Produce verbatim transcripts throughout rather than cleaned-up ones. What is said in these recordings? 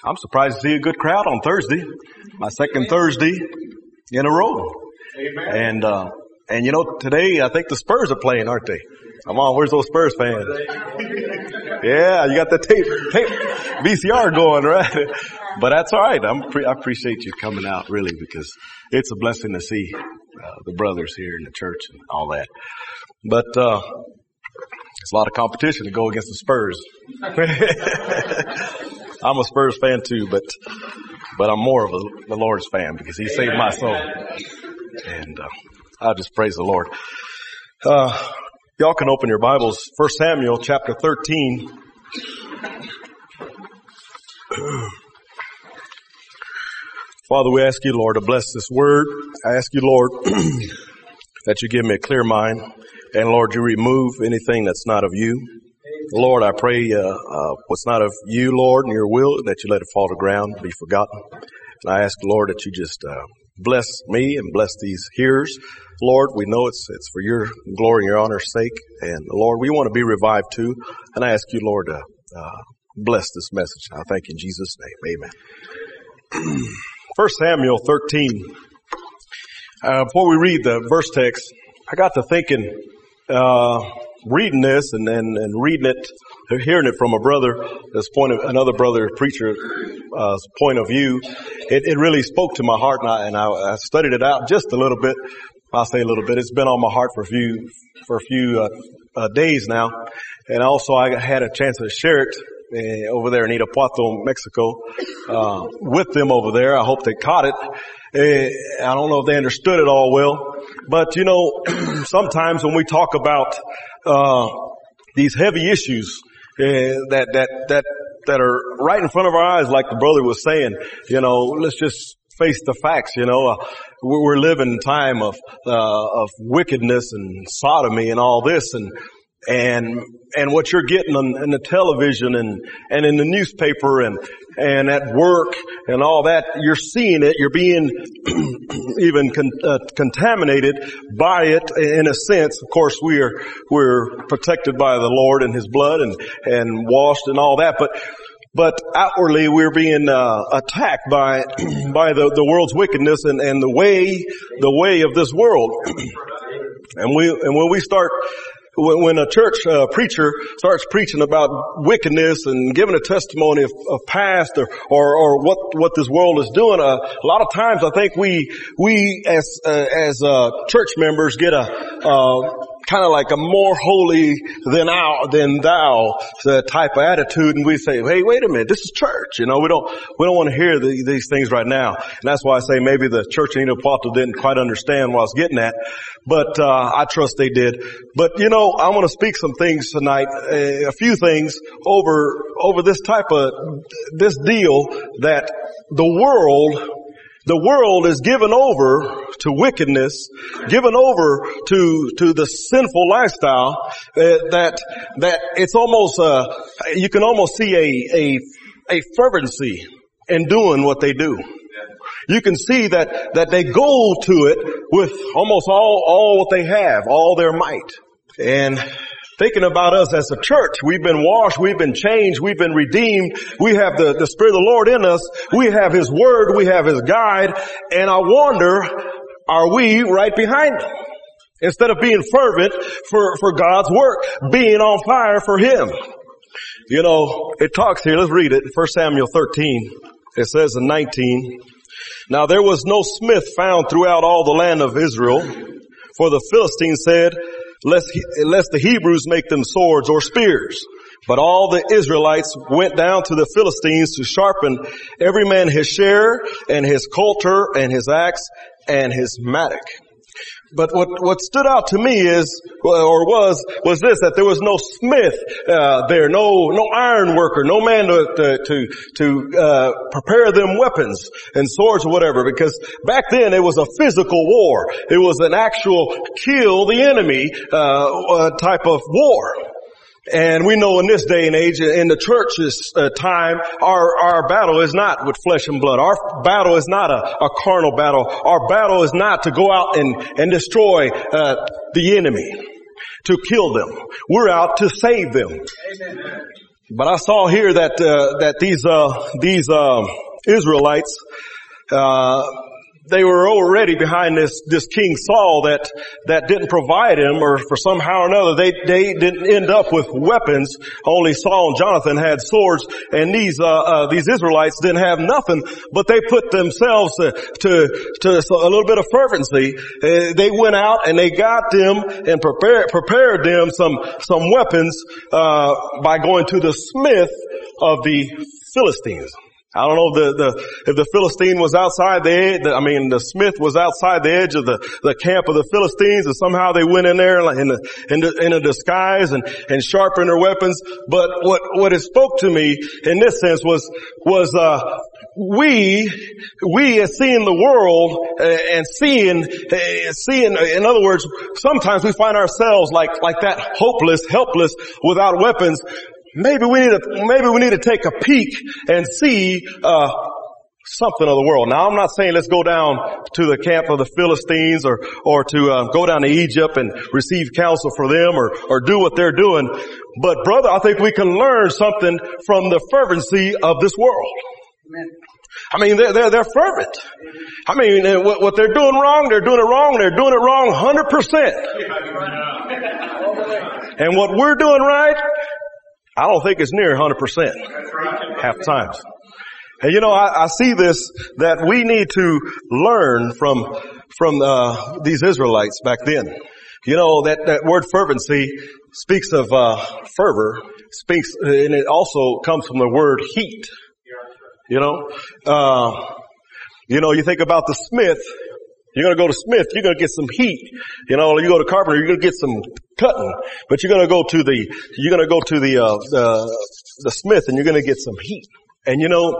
I'm surprised to see a good crowd on Thursday. My second Thursday in a row. Amen. And, uh, and you know, today I think the Spurs are playing, aren't they? Come on, where's those Spurs fans? Yeah, you got the tape, tape, V C R going, right? But that's all right. I'm pre- I appreciate you coming out, really, because it's a blessing to see uh, the brothers here in the church and all that. But uh it's a lot of competition to go against the Spurs. I'm a Spurs fan too, but but I'm more of a, the Lord's fan because He saved my soul. And uh, I just praise the Lord. Uh, y'all can open your Bibles, First Samuel chapter thirteen. Father, we ask you, Lord, to bless this word. I ask you, Lord, that you give me a clear mind. And Lord, you remove anything that's not of you. Lord, I pray, uh, uh, what's not of you, Lord, and your will, that you let it fall to ground, be forgotten. And I ask, Lord, that you just, uh, bless me and bless these hearers. Lord, we know it's, it's for your glory and your honor's sake. And Lord, we want to be revived too. And I ask you, Lord, to, uh, bless this message. I thank you in Jesus' name. Amen. First Samuel thirteen. Uh, before we read the verse text, I got to thinking, uh, reading this and, and, and reading it, hearing it from a brother, this point of, another brother preacher, uh, point of view, it, it really spoke to my heart, and I, and I, I studied it out just a little bit. I'll say a little bit. It's been on my heart for a few, for a few, uh, uh days now. And also I had a chance to share it uh, over there in Irapuato, Mexico, uh, with them over there. I hope they caught it. Uh, I don't know if they understood it all well, but you know, sometimes when we talk about, uh, these heavy issues, uh, that, that, that, that are right in front of our eyes, like the brother was saying, you know, let's just face the facts, you know, uh, we're living in a time of, uh, of wickedness and sodomy and all this, and, and, and what you're getting on, in the television and, and in the newspaper and, and at work and all that, you're seeing it, you're being even con, uh, contaminated by it in a sense. Of course, we are, we're protected by the Lord and His blood and, and washed and all that, but, but outwardly we're being, uh, attacked by, by the, the world's wickedness and, and the way, the way of this world. And we, and when we start, when a church uh, preacher starts preaching about wickedness and giving a testimony of, of past or, or, or what, what this world is doing, uh, a lot of times I think we, we as, uh, as, uh, church members get a, uh, kind of like a more holy than our, than thou uh, type of attitude, and we say, hey, wait a minute, this is church. You know, we don't, we don't want to hear the, these things right now. And that's why I say maybe the church in Irapuato didn't quite understand what I was getting at, but, uh, I trust they did. But, you know, I want to speak some things tonight, uh, a few things over, over this type of, this deal that the world, the world is given over to wickedness, given over to, to the sinful lifestyle, uh, that, that it's almost, uh, you can almost see a, a, a fervency in doing what they do. You can see that, that they go to it with almost all, all what they have, all their might. And thinking about us as a church, we've been washed, we've been changed, we've been redeemed, we have the, the Spirit of the Lord in us, we have His Word, we have His guide, and I wonder, are we right behind Him? Instead of being fervent for, for God's work, being on fire for Him. You know, it talks here, let's read it, First Samuel thirteen, it says in nineteen, now there was no smith found throughout all the land of Israel, for the Philistines said, lest, he, lest the Hebrews make them swords or spears. But all the Israelites went down to the Philistines to sharpen every man his share and his coulter and his axe and his mattock. But what, what stood out to me is, or was, was this, that there was no smith, uh, there, no, no iron worker, no man to, to, to, uh, prepare them weapons and swords or whatever, because back then it was a physical war. It was an actual kill the enemy, uh, uh type of war. And we know in this day and age, in the church's uh, time, our, our battle is not with flesh and blood. Our battle is not a, a carnal battle. Our battle is not to go out and, and destroy uh, the enemy, to kill them. We're out to save them. Amen. But I saw here that, uh, that these, uh, these, uh, Israelites, uh, they were already behind this, this King Saul that, that didn't provide him, or for somehow or another, they, they didn't end up with weapons. Only Saul and Jonathan had swords, and these, uh, uh, these Israelites didn't have nothing, but they put themselves to, to, to a little bit of fervency. Uh, they went out and they got them and prepared, prepared them some, some weapons, uh, by going to the smith of the Philistines. I don't know if the, the, if the Philistine was outside the edge, I mean, the smith was outside the edge of the, the camp of the Philistines, and somehow they went in there in a, in a, in a disguise and, and sharpened their weapons. But what, what it spoke to me in this sense was, was, uh, we, we as seeing the world uh, and seeing, uh, seeing, in other words, sometimes we find ourselves like, like that hopeless, helpless without weapons. Maybe we need to, maybe we need to take a peek and see, uh, something of the world. Now, I'm not saying let's go down to the camp of the Philistines or, or to, uh, go down to Egypt and receive counsel for them or, or do what they're doing. But brother, I think we can learn something from the fervency of this world. Amen. I mean, they're, they're, they're fervent. I mean, what, what they're doing wrong, they're doing it wrong, they're doing it wrong one hundred percent. And what we're doing right, I don't think it's near one hundred percent half times. And you know, I, I see this, that we need to learn from, from, uh, these Israelites back then. You know, that, that word fervency speaks of, uh, fervor, speaks, and it also comes from the word heat. You know, uh, you know, you think about the smith. You're going to go to Smith, you're going to get some heat. You know, you go to Carpenter, you're going to get some cutting. But you're going to go to the, you're going to go to the, uh, the, the Smith and you're going to get some heat. And you know,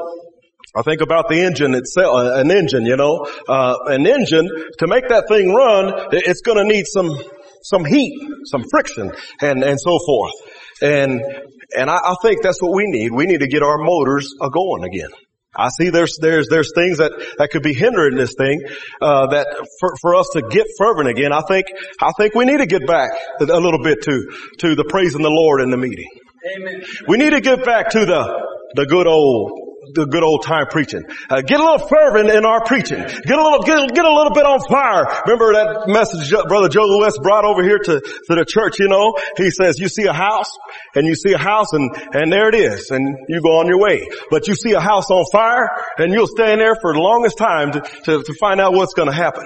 I think about the engine itself, uh, an engine, you know, uh, an engine, to make that thing run, it's going to need some, some heat, some friction, and, and so forth. And, and I, I think that's what we need. We need to get our motors a going again. I see there's, there's, there's things that, that could be hindering this thing, uh, that for, for us to get fervent again. I think, I think we need to get back a little bit to, to the praising the Lord in the meeting. Amen. We need to get back to the, the good old, the good old time preaching. Uh, get a little fervent in our preaching. Get a little, get, get a little bit on fire. Remember that message Brother Joe Lewis brought over here to, to the church, you know? He says, you see a house, and you see a house, and, and there it is, and you go on your way. But you see a house on fire, and you'll stand there for the longest time to, to, to find out what's gonna happen.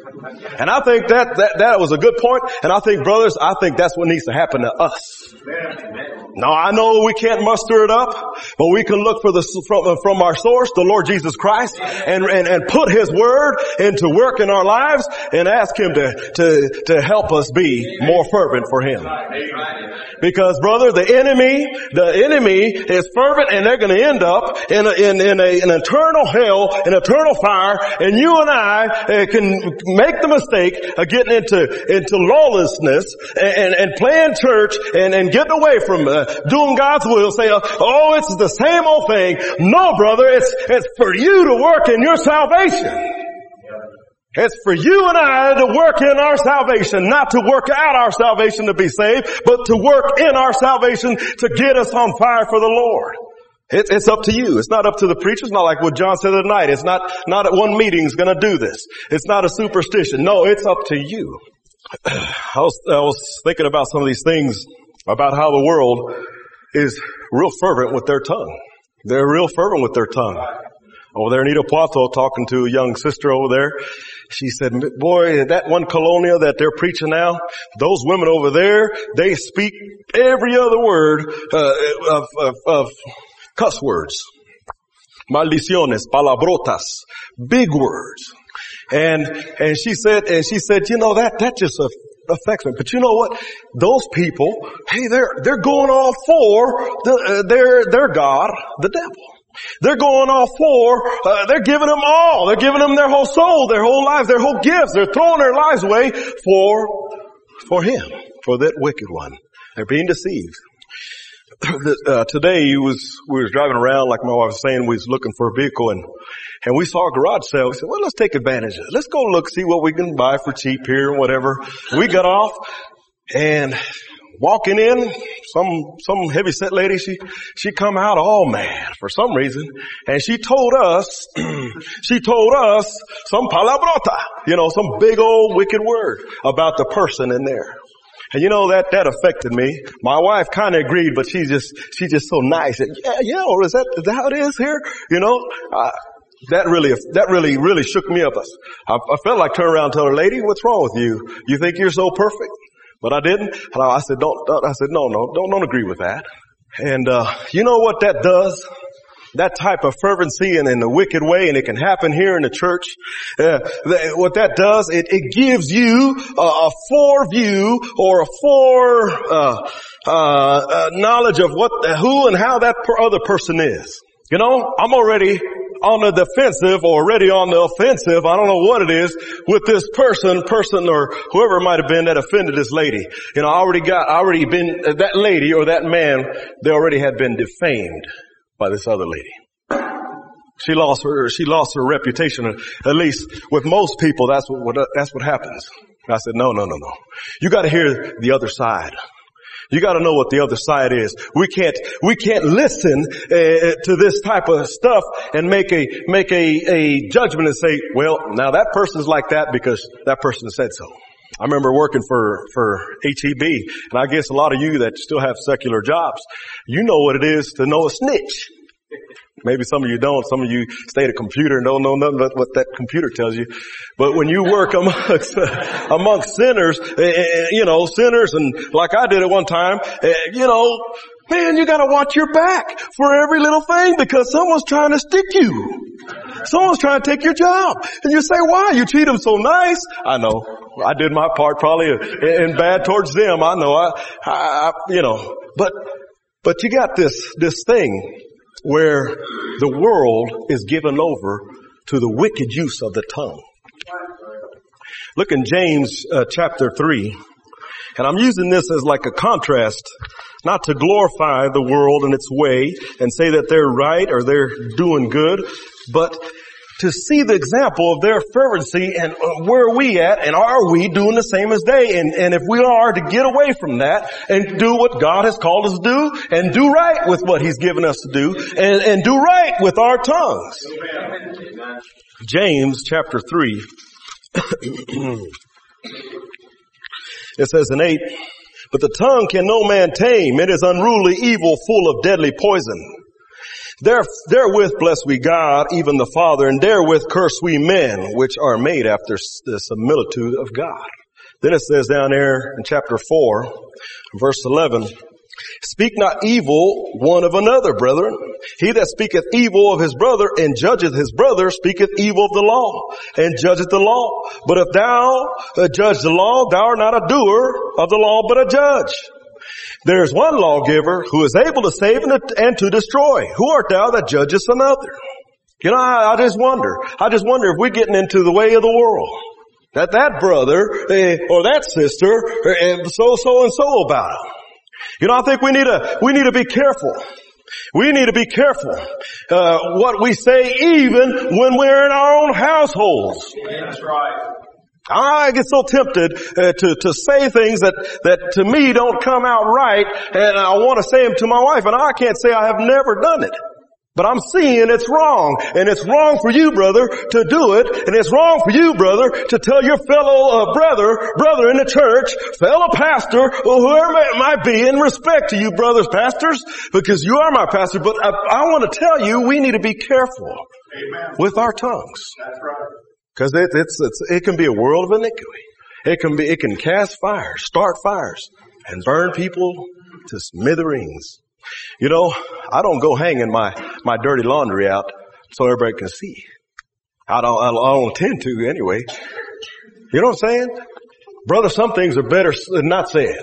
And I think that, that, that was a good point, and I think, brothers, I think that's what needs to happen to us. Now, I know we can't muster it up, but we can look for the, from, from our source, the Lord Jesus Christ, and, and, and put His Word into work in our lives and ask Him to, to, to help us be more fervent for Him. Because brother, the enemy, the enemy is fervent, and they're going to end up in a, in, in a, an eternal hell, an eternal fire, and you and I uh, can make the mistake of getting into, into lawlessness and, and, and playing church and, and getting away from uh, doing God's will, say, oh, it's the same old thing. No, brother, it's, it's for you to work in your salvation. It's for you and I to work in our salvation, not to work out our salvation to be saved, but to work in our salvation to get us on fire for the Lord. It, it's up to you. It's not up to the preacher. It's not like what John said tonight. It's not, not at one meeting is going to do this. It's not a superstition. No, it's up to you. I was, I was thinking about some of these things about how the world is real fervent with their tongue. They're real fervent with their tongue. Over there in Irapuato, talking to a young sister over there, she said, boy, that one colonia that they're preaching now, those women over there, they speak every other word uh, of, of, of cuss words. Maldiciones, palabrotas, big words. And, and she said, and she said, you know, that, that just affects me. But you know what? Those people, hey, they're, they're going all for the, uh, their, their God, the devil. They're going all for, uh, they're giving them all. They're giving them their whole soul, their whole lives, their whole gifts. They're throwing their lives away for, for him, for that wicked one. They're being deceived. Uh, today he was, we were driving around, like my wife was saying, we was looking for a vehicle, and, and we saw a garage sale. We said, well, let's take advantage of it. Let's go look, see what we can buy for cheap here and whatever. We got off, and walking in, some, some heavy set lady, she, she come out all mad for some reason. And she told us, she told us some palabrota, you know, some big old wicked word about the person in there. And you know, that, that affected me. My wife kind of agreed, but she just, she just so nice. And, yeah, yeah, or is that, is that how it is here? You know, uh, that really, that really, really shook me up. I, I felt like turning around and tell her, lady, what's wrong with you? You think you're so perfect? But I didn't. And I said, don't, don't I said, no, no, don't, don't agree with that. And, uh, you know what that does? That type of fervency and in a wicked way, and it can happen here in the church. Uh, th- what that does, it, it gives you a, a foreview or a fore uh, uh, uh, knowledge of what, who, and how that per other person is. You know, I'm already on the defensive or already on the offensive. I don't know what it is with this person, person or whoever it might have been that offended this lady. You know, I already got, I already been that lady or that man. They already had been defamed by this other lady. She lost her, she lost her reputation. At least with most people, that's what, what that's what happens. I said, no, no, no, no. You got to hear the other side. You got to know what the other side is. We can't, we can't listen uh, to this type of stuff and make a, make a, a judgment and say, well, now that person's like that because that person said so. I remember working for, for H E B, and I guess a lot of you that still have secular jobs, you know what it is to know a snitch. Maybe some of you don't. Some of you stay at a computer and don't know nothing but what that computer tells you. But when you work amongst, amongst sinners, you know, sinners, and like I did at one time, you know, man, you gotta watch your back for every little thing because someone's trying to stick you. Someone's trying to take your job. And you say, why? You treat them so nice. I know. I did my part probably in bad towards them. I know. I, I, you know, but, but you got this, this thing where the world is given over to the wicked use of the tongue. Look in James uh, chapter three. And I'm using this as like a contrast, not to glorify the world in its way and say that they're right or they're doing good, but to see the example of their fervency and uh, where are we at and are we doing the same as they? And, and if we are, to get away from that and do what God has called us to do and do right with what He's given us to do and, and do right with our tongues. Amen. James chapter three. It says in eight, but the tongue can no man tame. It is unruly, evil, full of deadly poison. There, therewith bless we God, even the Father, and therewith curse we men, which are made after the similitude of God. Then it says down there in chapter four, verse eleven, speak not evil one of another, brethren. He that speaketh evil of his brother and judgeth his brother speaketh evil of the law and judgeth the law. But if thou uh, judge the law, thou art not a doer of the law, but a judge. There is one lawgiver who is able to save and to destroy. Who art thou that judgest another? You know, I, I just wonder. I just wonder if we're getting into the way of the world. That that brother eh, or that sister eh, so so and so about him. You know, I think we need to we need to be careful. We need to be careful uh, what we say, even when we're in our own households. Yeah, that's right. I get so tempted uh, to to say things that that to me don't come out right, and I want to say them to my wife, and I can't say I have never done it. But I'm seeing it's wrong, and it's wrong for you, brother, to do it, and it's wrong for you, brother, to tell your fellow uh, brother, brother in the church, fellow pastor, or whoever it might be, in respect to you, brothers, pastors, because you are my pastor. But I, I want to tell you, we need to be careful Amen. With our tongues. That's right. Because it, it's, it's, it can be a world of iniquity. It can be, it can cast fires, start fires, and burn people to smithereens. You know, I don't go hanging my, my dirty laundry out so everybody can see. I don't, I don't intend to anyway. You know what I'm saying? Brother, some things are better than not said.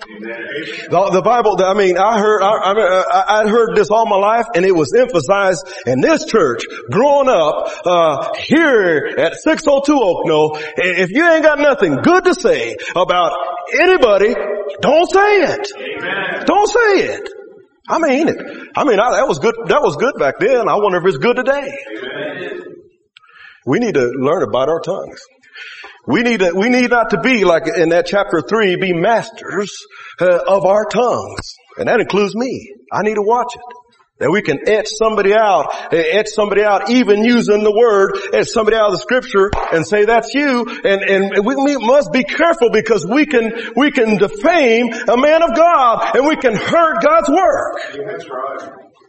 The, the Bible, I mean, I heard, I, I, I heard this all my life, and it was emphasized in this church growing up, uh, here at six oh two Oak Knoll. If you ain't got nothing good to say about anybody, don't say it. Amen. Don't say it. I mean it. I mean, I, that was good, that was good back then. I wonder if it's good today. Amen. We need to learn about our tongues. We need to, we need not to be like in that chapter three, be masters uh, of our tongues. And that includes me. I need to watch it. That we can etch somebody out, etch somebody out, even using the word, etch somebody out of the scripture and say that's you. And, and we must be careful because we can, we can defame a man of God and we can hurt God's work. That's right.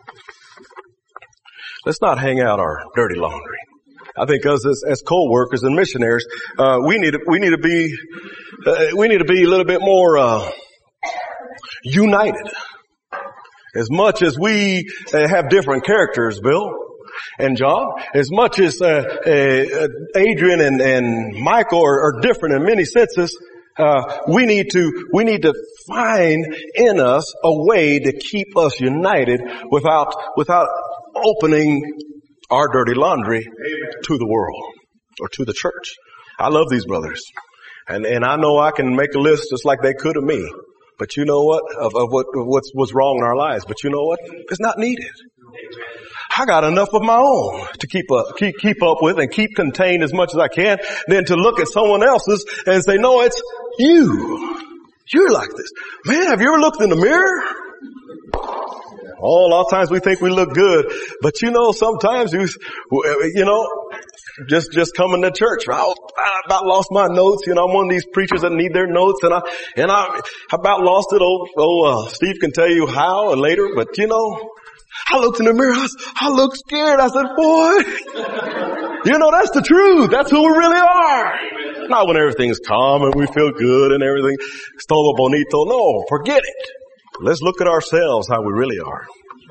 Let's not hang out our dirty laundry. I think us as, as co-workers and missionaries, uh, we need to, we need to be, uh, we need to be a little bit more, uh, united. As much as we uh, have different characters, Bill and John, as much as uh, uh, Adrian and, and Michael are, are different in many senses, uh, we need to we need to find in us a way to keep us united without without opening our dirty laundry Amen. To the world or to the church. I love these brothers, and and I know I can make a list just like they could of me. But you know what? Of, of what, of what's, what's wrong in our lives. But you know what? It's not needed. I got enough of my own to keep up, keep, keep up with and keep contained as much as I can. Then to look at someone else's and say, no, it's you. You're like this. Man, have you ever looked in the mirror? Oh, a lot of times we think we look good, but you know, sometimes you, you know, just, just coming to church. I, I about lost my notes. You know, I'm one of these preachers that need their notes, and I, and I about lost it. Oh, oh, uh, Steve can tell you how or later, but you know, I looked in the mirror. I, was, I looked scared. I said, boy, you know, that's the truth. That's who we really are. Not when everything's calm and we feel good and everything. Stolo bonito. No, forget it. Let's look at ourselves, how we really are.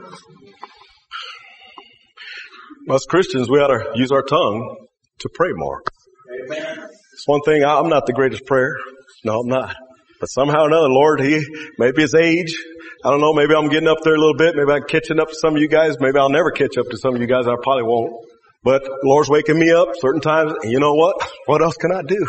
Us Christians, we ought to use our tongue to pray more. Amen. It's one thing, I'm not the greatest prayer. No, I'm not. But somehow or another, Lord, He, maybe His age, I don't know, maybe I'm getting up there a little bit, maybe I'm catching up to some of you guys, maybe I'll never catch up to some of you guys, I probably won't. But the Lord's waking me up certain times, and you know what? What else can I do?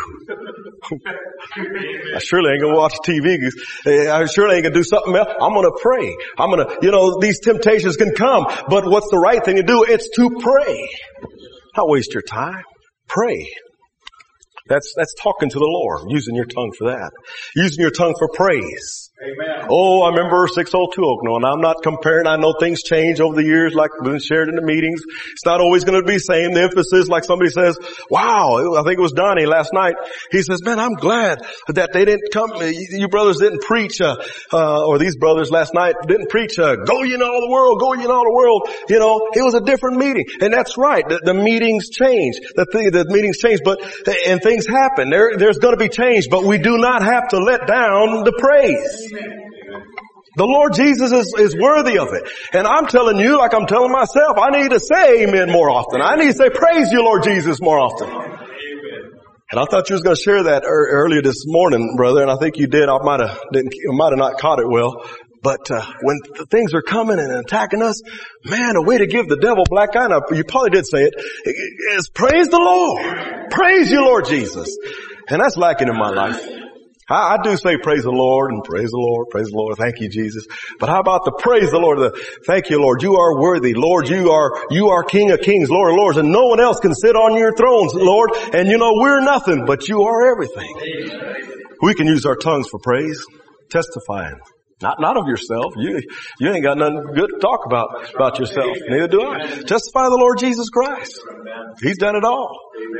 I surely ain't gonna watch T V. I surely ain't gonna do something else. I'm gonna pray. I'm gonna, you know, these temptations can come, but what's the right thing to do? It's to pray. Not waste your time. Pray. That's, that's talking to the Lord, using your tongue for that. Using your tongue for praise. Amen. Oh, I remember six oh two Oakno, and I'm not comparing. I know things change over the years, like been shared in the meetings. It's not always going to be the same. The emphasis, like somebody says, wow, I think it was Donnie last night. He says, man, I'm glad that they didn't come, you brothers didn't preach, uh, uh, or these brothers last night didn't preach, uh, go ye into all the world, go ye into all the world. You know, it was a different meeting. And that's right. The, the meetings change. The, th- the meetings change, but, and things happen. There, there's going to be change, but we do not have to let down the praise. Amen. The Lord Jesus is, is worthy of it. And I'm telling you, like I'm telling myself, I need to say amen more often. I need to say praise you, Lord Jesus, more often. Amen. And I thought you was going to share that er, earlier this morning, brother, and I think you did. I might have didn't, might have not caught it well. But uh, when the things are coming and attacking us, man, a way to give the devil black eye, now, you probably did say it, is praise the Lord. Praise you, Lord Jesus. And that's lacking in my life. I, I do say praise the Lord and praise the Lord, praise the Lord, thank you, Jesus. But how about the praise the Lord, the thank you, Lord, you are worthy. Lord, you are, you are King of kings, Lord of lords, and no one else can sit on your thrones, Lord. And you know, we're nothing, but you are everything. We can use our tongues for praise, testifying. Not, not of yourself. You, you ain't got nothing good to talk about, about yourself. Neither do I. Testify the Lord Jesus Christ. He's done it all.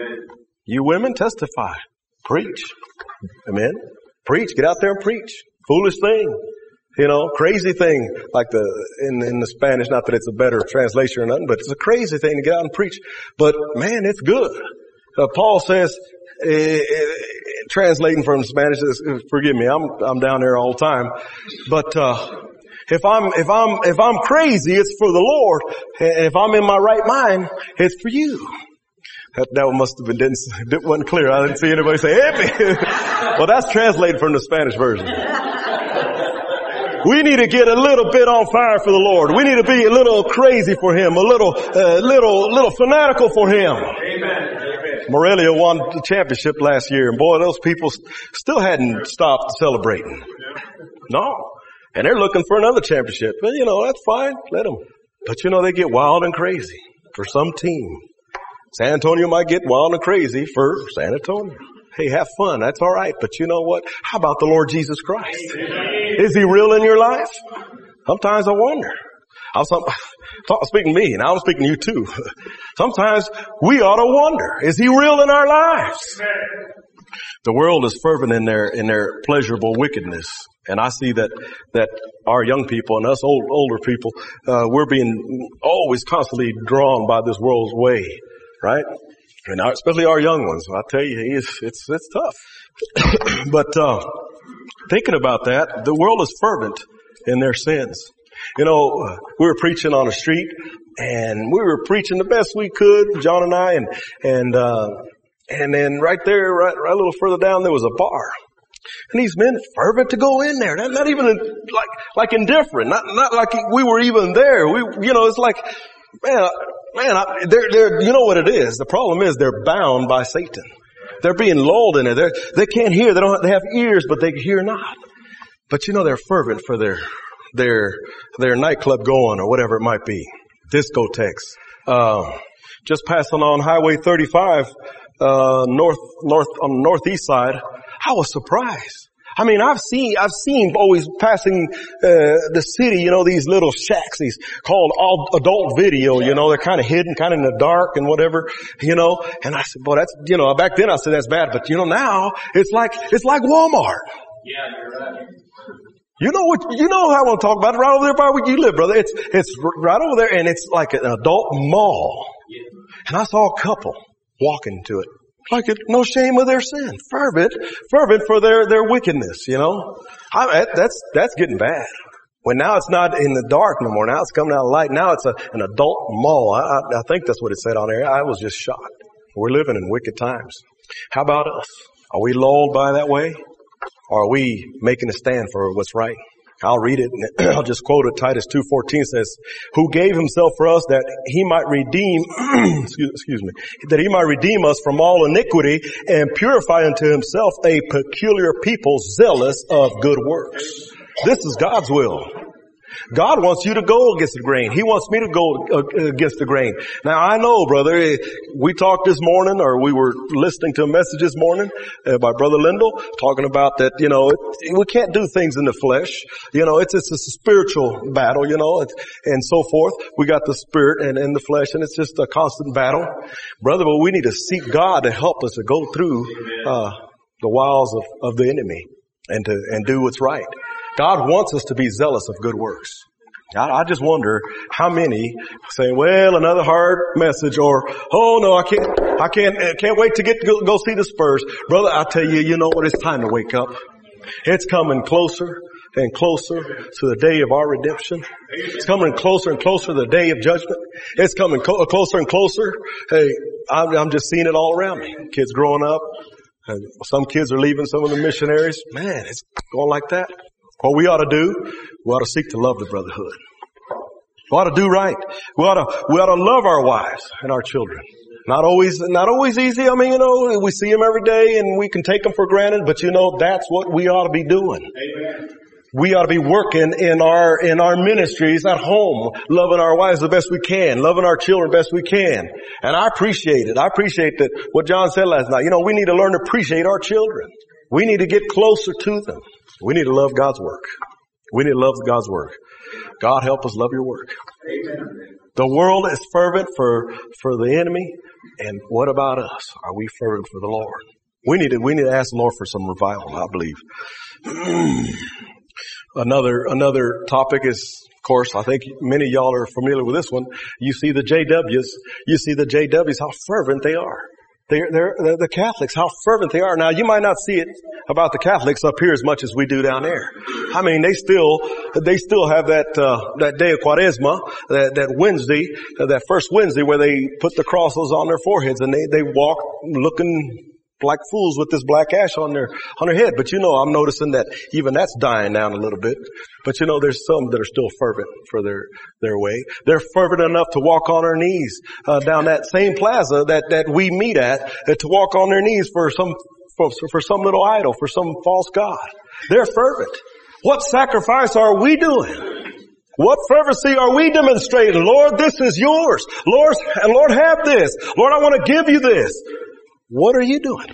You women, testify. Preach. Amen. Preach. Get out there and preach. Foolish thing. You know, crazy thing. Like the, in, in the Spanish, not that it's a better translation or nothing, but it's a crazy thing to get out and preach. But man, it's good. Uh, Paul says, uh, uh, translating from Spanish, uh, forgive me, I'm, I'm down there all the time. But, uh, if I'm, if I'm, if I'm crazy, it's for the Lord. And if I'm in my right mind, it's for you. That, that must have been, didn't, it wasn't clear. I didn't see anybody say, hey. Well, that's translated from the Spanish version. We need to get a little bit on fire for the Lord. We need to be a little crazy for Him, a little, uh, little, little fanatical for Him. Amen. Morelia won the championship last year, and boy, those people still hadn't stopped celebrating. No. And they're looking for another championship. Well, you know, that's fine. Let them. But you know, they get wild and crazy for some team. San Antonio might get wild and crazy for San Antonio. hey, have fun. That's all right. But you know what? How about the Lord Jesus Christ? Is he real in your life? Sometimes I wonder. I was some, talk, speaking to me, and I'm speaking to you too. Sometimes we ought to wonder, is he real in our lives? The world is fervent in their, in their pleasurable wickedness. And I see that, that our young people and us old, older people, uh, we're being always constantly drawn by this world's way, right? And our, especially our young ones. I tell you, it's, it's, it's tough. But, uh, thinking about that, the world is fervent in their sins. You know, uh, we were preaching on the street, and we were preaching the best we could, John and I, and, and, uh, and then right there, right, right a little further down, there was a bar. And these men fervent to go in there. Not, not even like, like indifferent. Not, not like we were even there. We, you know, it's like, man, man, I, they're, they're, you know what it is. The problem is they're bound by Satan. They're being lulled in it. They're, they can't hear. They don't, they have ears, but they hear not. But you know, they're fervent for their, their, their nightclub going or whatever it might be. Discotheques. Uh, just passing on Highway thirty-five, uh, north, north, on the northeast side. I was surprised. I mean, I've seen, I've seen always passing, uh, the city, you know, these little shacks, these called all adult video, you know, they're kind of hidden, kind of in the dark and whatever, you know, and I said, boy, that's, you know, back then I said that's bad, but you know, now it's like, it's like Walmart. Yeah, you're right. You know what, you know how I want to talk about it right over there by where you live, brother. It's, it's right over there and it's like an adult mall. And I saw a couple walking to it. Like it, no shame of their sin. Fervent, fervent for their, their wickedness, you know. I, that's, that's getting bad. When now it's not in the dark no more. Now it's coming out of light. Now it's a, an adult mall. I, I think that's what it said on there. I was just shocked. We're living in wicked times. How about us? Are we lulled by that way? Or are we making a stand for what's right? I'll read it. I'll just quote it. Titus two fourteen says, who gave himself for us that he might redeem, excuse, excuse me, that he might redeem us from all iniquity and purify unto himself a peculiar people zealous of good works. This is God's will. God wants you to go against the grain. He wants me to go against the grain. Now I know, brother, we talked this morning, or we were listening to a message this morning uh, by Brother Lindell talking about that, you know, it, we can't do things in the flesh. You know, it's, it's a spiritual battle, you know, it's, and so forth. We got the spirit and, and the flesh, and it's just a constant battle. Brother, but we need to seek God to help us to go through, uh, the wiles of, of the enemy and to, and do what's right. God wants us to be zealous of good works. I, I just wonder how many say, well, another hard message, or, oh no, I can't, I can't, I can't wait to get to go, go see the Spurs. Brother, I tell you, you know what? It's time to wake up. It's coming closer and closer to the day of our redemption. It's coming closer and closer to the day of judgment. It's coming co- closer and closer. Hey, I'm, I'm just seeing it all around me. Kids growing up. And some kids are leaving some of the missionaries. Man, it's going like that. What we ought to do, we ought to seek to love the brotherhood. We ought to do right. We ought to, we ought to love our wives and our children. Not always, not always easy. I mean, you know, we see them every day and we can take them for granted, but you know, that's what we ought to be doing. Amen. We ought to be working in our, in our ministries at home, loving our wives the best we can, loving our children the best we can. And I appreciate it. I appreciate that what John said last night. You know, we need to learn to appreciate our children. We need to get closer to them. We need to love God's work. We need to love God's work. God help us love your work. Amen. The world is fervent for, for the enemy. And what about us? Are we fervent for the Lord? We need to, we need to ask the Lord for some revival, I believe. Another, another topic is, of course, I think many of y'all are familiar with this one. You see the J Ws. You see the J Ws, how fervent they are. They're, they're, they're the Catholics, how fervent they are. Now, you might not see it about the Catholics up here as much as we do down there. I mean, they still, they still have that, uh, that day of Quaresma, that, that Wednesday, uh, that first Wednesday where they put the crosses on their foreheads and they, they walk looking like fools with this black ash on their, on their head. But you know, I'm noticing that even that's dying down a little bit. But you know, there's some that are still fervent for their, their way. They're fervent enough to walk on their knees, uh, down that same plaza that, that we meet at, uh, to walk on their knees for some, for, for some little idol, for some false god. They're fervent. What sacrifice are we doing? What fervency are we demonstrating? Lord, this is yours. Lord, and Lord, have this. Lord, I want to give you this. What are you doing?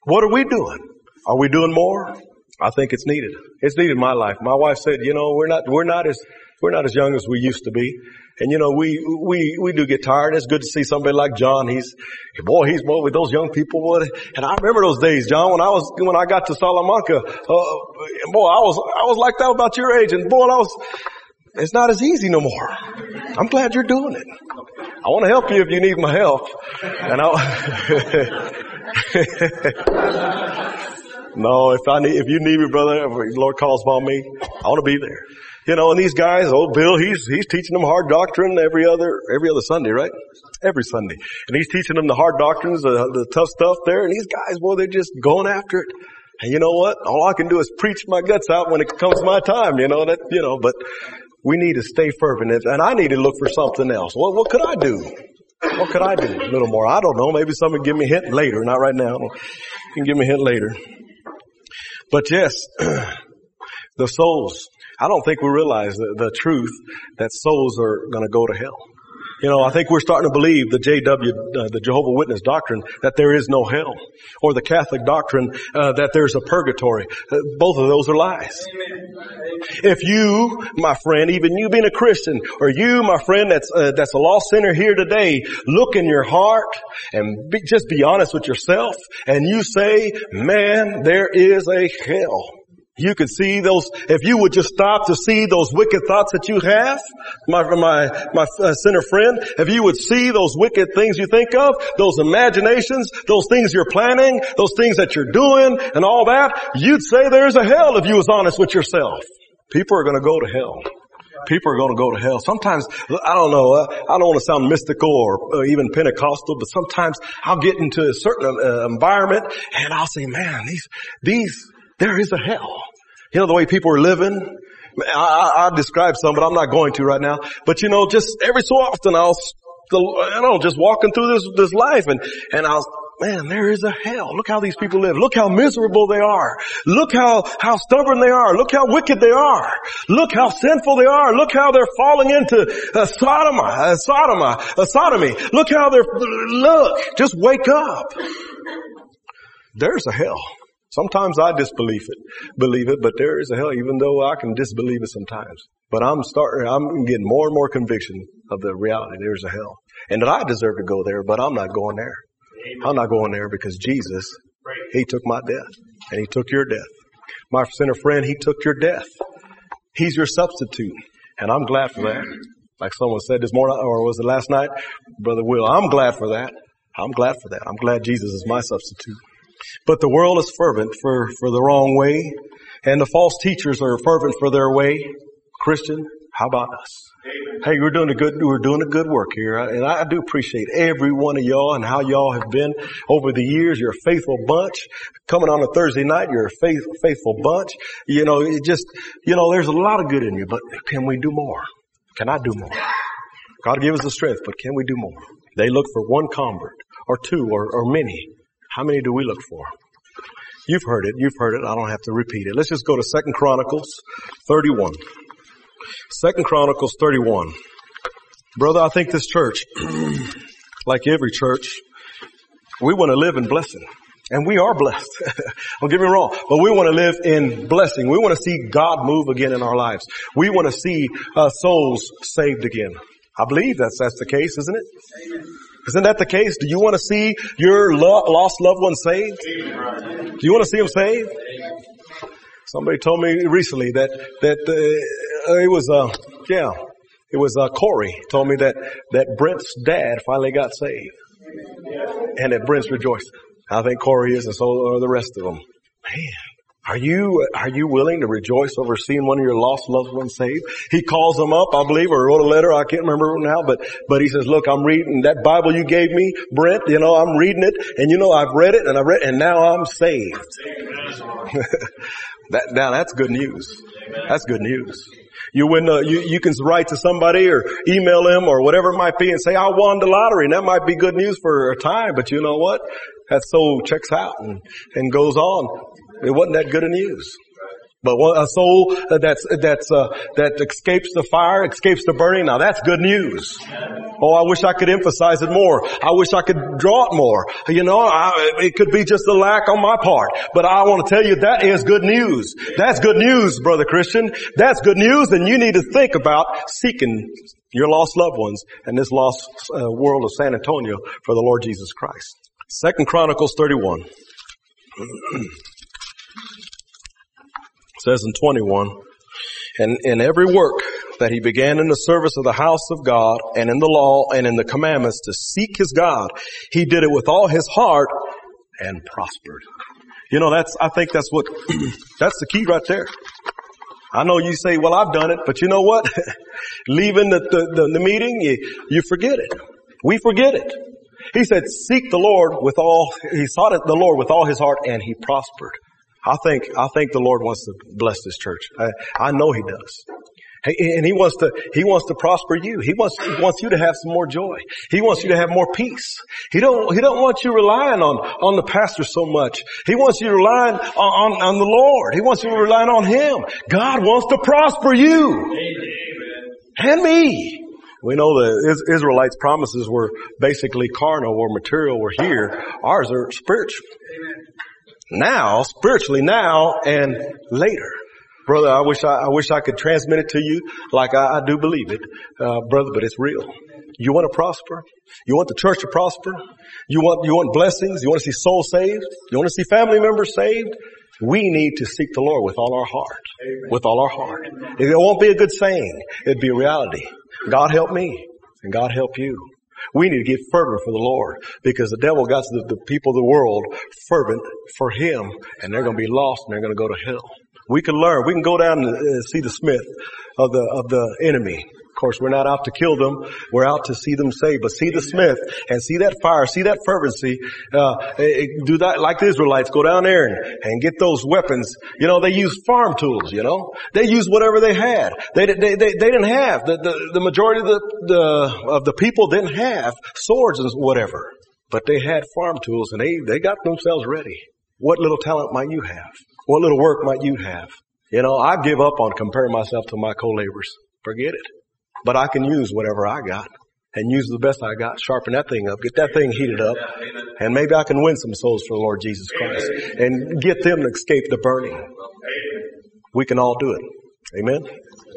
What are we doing? Are we doing more? I think it's needed. It's needed in my life. My wife said, you know, we're not, we're not as, we're not as young as we used to be. And you know, we, we, we do get tired. It's good to see somebody like John. He's, boy, he's boy with those young people. Boy. And I remember those days, John, when I was, when I got to Salamanca, uh, boy, I was, I was like that about your age. And boy, I was, it's not as easy no more. I'm glad you're doing it. I want to help you if you need my help. And I, no, if I need, if you need me, brother, if the Lord calls upon me, I want to be there. You know, and these guys, old Bill, he's, he's teaching them hard doctrine every other, every other Sunday, right? Every Sunday. And he's teaching them the hard doctrines, the, the tough stuff there. And these guys, boy, they're just going after it. And you know what? All I can do is preach my guts out when it comes my time, you know, that, you know, but we need to stay fervent. And I need to look for something else. Well, what could I do? What could I do? A little more. I don't know. Maybe somebody give me a hint later. Not right now. You can give me a hint later. But yes, the souls. I don't think we realize the, the truth that souls are going to go to hell. You know, I think we're starting to believe the J W, uh, the Jehovah Witness doctrine that there is no hell, or the Catholic doctrine uh, that there's a purgatory. Uh, both of those are lies. If you, my friend, even you being a Christian, or you, my friend, that's uh, that's a lost sinner here today, look in your heart and be, just be honest with yourself, and you say, "Man, there is a hell." You could see those, if you would just stop to see those wicked thoughts that you have, my, my, my uh, sinner friend, if you would see those wicked things you think of, those imaginations, those things you're planning, those things that you're doing and all that, you'd say there's a hell if you was honest with yourself. People are going to go to hell. People are going to go to hell. Sometimes, I don't know, uh, I don't want to sound mystical or uh, even Pentecostal, but sometimes I'll get into a certain uh, environment and I'll say, man, these, these, there is a hell. You know, the way people are living. I, I, I'll describe some, but I'm not going to right now. But you know, just every so often I'll, you know, just walking through this, this life and, and I'll, man, there is a hell. Look how these people live. Look how miserable they are. Look how, how stubborn they are. Look how wicked they are. Look how sinful they are. Look how they're falling into a Sodom, a Sodom, a sodomy. Look how they're, look, just wake up. There's a hell. Sometimes I disbelieve it, believe it, but there is a hell, even though I can disbelieve it sometimes. But I'm starting, I'm getting more and more conviction of the reality. There's a hell. And that I deserve to go there, but I'm not going there. Amen. I'm not going there because Jesus, He took my death and He took your death. My sinner friend, He took your death. He's your substitute. And I'm glad for that. Like someone said this morning, or was it last night? Brother Will, I'm glad for that. I'm glad for that. I'm glad Jesus is my substitute. But the world is fervent for, for the wrong way, and the false teachers are fervent for their way. Christian, how about us? Amen. Hey, we're doing a good, we're doing a good work here, and I do appreciate every one of y'all and how y'all have been over the years. You're a faithful bunch. Coming on a Thursday night, you're a faith, faithful bunch. You know, it just, you know, there's a lot of good in you, but can we do more? Can I do more? God give us the strength, but can we do more? They look for one convert, or two, or, or many. How many do we look for? You've heard it. You've heard it. I don't have to repeat it. Let's just go to Second Chronicles thirty-one. Second Chronicles thirty-one. Brother, I think this church, like every church, we want to live in blessing. And we are blessed. Don't get me wrong. But we want to live in blessing. We want to see God move again in our lives. We want to see uh, souls saved again. I believe that's, that's the case, isn't it? Amen. Isn't that the case? Do you want to see your lo- lost loved one saved? Do you want to see them saved? Somebody told me recently that that uh, it was uh yeah it was uh, Corey told me that that Brent's dad finally got saved, and that Brent's rejoicing. I think Corey is, and so are the rest of them. Man. Are you, are you willing to rejoice over seeing one of your lost loved ones saved? He calls them up, I believe, or wrote a letter. I can't remember now, but, but he says, look, I'm reading that Bible you gave me, Brent, you know, I'm reading it, and you know, I've read it, and I read, and now I'm saved. that, now that's good news. That's good news. You win, uh, you, you can write to somebody or email them or whatever it might be and say, I won the lottery. And that might be good news for a time, but you know what? That soul checks out and, and goes on. It wasn't that good of news. But a soul that's, that's, uh, that escapes the fire, escapes the burning, now that's good news. Oh, I wish I could emphasize it more. I wish I could draw it more. You know, I, it could be just a lack on my part. But I want to tell you that is good news. That's good news, brother Christian. That's good news, and you need to think about seeking your lost loved ones and this lost uh, world of San Antonio for the Lord Jesus Christ. Second Chronicles thirty-one. Says in twenty-one, and in every work that he began in the service of the house of God and in the law and in the commandments to seek his God, he did it with all his heart and prospered. You know, that's, I think that's what, that's the key right there. I know you say, well, I've done it, but you know what? Leaving the, the, the, the meeting, you, you forget it. We forget it. He said, seek the Lord with all, he sought the Lord with all his heart and he prospered. I think, I think the Lord wants to bless this church. I, I know he does. And he wants to, he wants to prosper you. He wants, he wants you to have some more joy. He wants you to have more peace. He don't, he don't want you relying on, on the pastor so much. He wants you relying on, on, on the Lord. He wants you relying on him. God wants to prosper you. Amen. And me. We know the Israelites' promises were basically carnal or material were here. Ours are spiritual. Amen. Now, spiritually now and later. Brother, I wish I, I wish I could transmit it to you like I, I do believe it, uh, brother, but it's real. You want to prosper? You want the church to prosper? You want, you want blessings? You want to see souls saved? You want to see family members saved? We need to seek the Lord with all our heart. Amen. With all our heart. It won't be a good saying. It'd be a reality. God help me and God help you. We need to get fervent for the Lord because the devil got the, the people of the world fervent for him and they're going to be lost and they're going to go to hell. We can learn. We can go down and uh, see the smith of the, of the enemy. Of course, we're not out to kill them. We're out to see them saved. But see the smith and see that fire, see that fervency. Uh, do that like the Israelites. Go down there and, and get those weapons. You know, they use farm tools, you know. They used whatever they had. They, they, they, they didn't have, the, the, the majority of the, the, of the people didn't have swords and whatever. But they had farm tools and they, they got themselves ready. What little talent might you have? What little work might you have? You know, I give up on comparing myself to my co-laborers. Forget it. But I can use whatever I got and use the best I got, sharpen that thing up, get that thing heated up, and maybe I can win some souls for the Lord Jesus Christ and get them to escape the burning. We can all do it. Amen.